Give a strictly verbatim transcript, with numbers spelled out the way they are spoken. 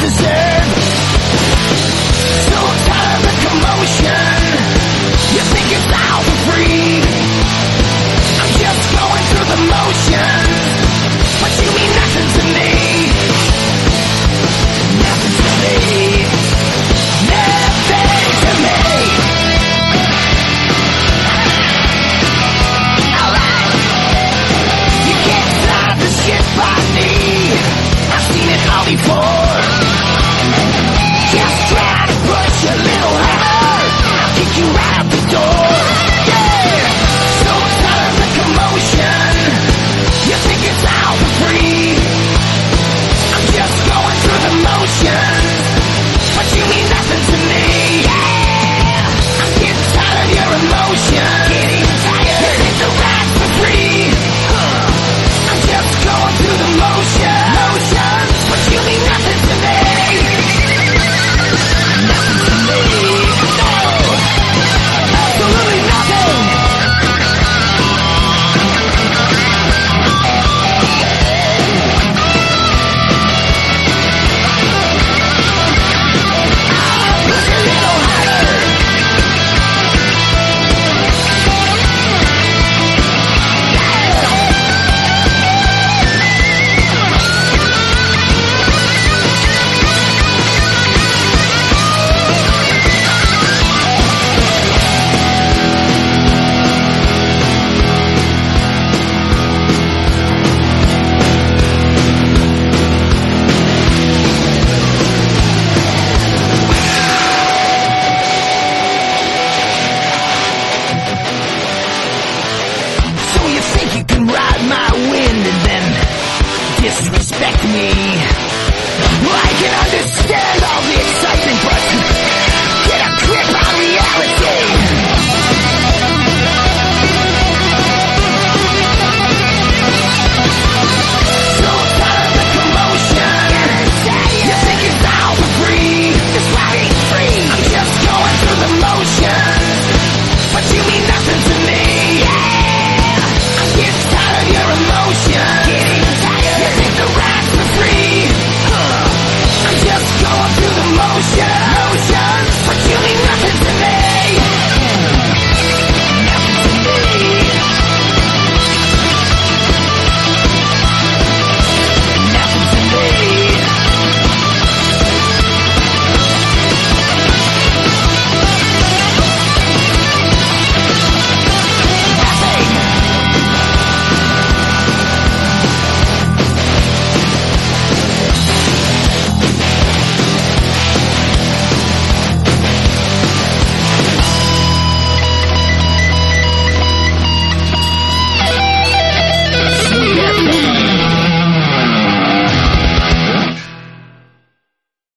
deserve. So tired of the commotion. You think it's all for free. I'm just going through the motions, but you mean nothing to me. Nothing to me. Nothing to me. Alright. You can't stop the shit by me. I've seen it all before. Just try to push a little harder, I'll kick you right out the door. Yeah. So tired of the commotion. You think it's all for free. I'm just going through the motions, but you mean nothing to me. Yeah. I'm getting tired of your emotion. Getting tired. You think the ride's for free. Huh. I'm just going through the motions, motions, but you mean nothing to me. Nothing to me. No. Absolutely nothing. Push a little harder. So you think you can ride my wind and then disrespect me? Well, I can understand all the excitement, but